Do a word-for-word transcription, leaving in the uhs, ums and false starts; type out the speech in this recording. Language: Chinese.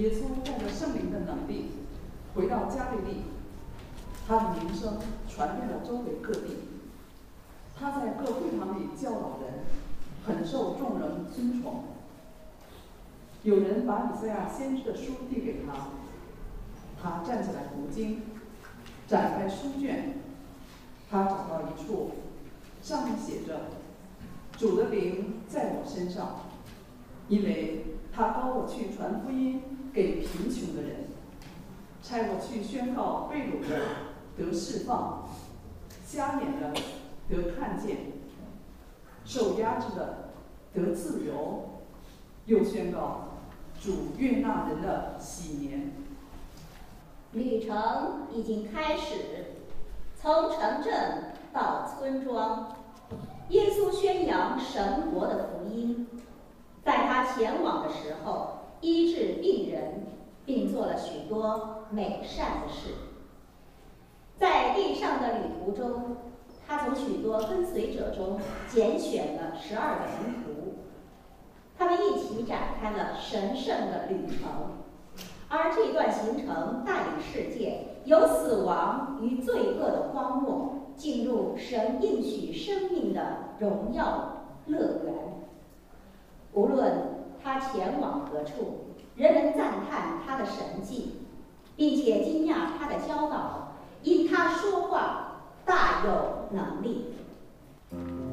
耶稣带着圣灵的能力回到加利利，他的名声传遍了周围各地。他在各会堂里教导人，很受众人尊崇。有人把以赛亚先知的书递给他，他站起来读经，展开书卷，他找到一处，上面写着：“主的灵在我身上，因为他膏我去传福音给贫穷的人，差我去宣告被掳的得释放，瞎眼的得看见，受压制的得自由，又宣告主悦纳人的喜年。” 旅程已经开始，从城镇到村庄，耶稣宣扬神国的福音。在他前往的时候，医治病人，并做了许多美善的事。在地上的旅途中，他从许多跟随者中拣选了十二个门徒，他们一起展开了神圣的旅程。而这段行程带领世界由死亡与罪恶的荒漠进入神应许生命的荣耀乐园。无论他前往何处，人们赞叹他的神迹，并且惊讶他的教导，因他说话大有能力。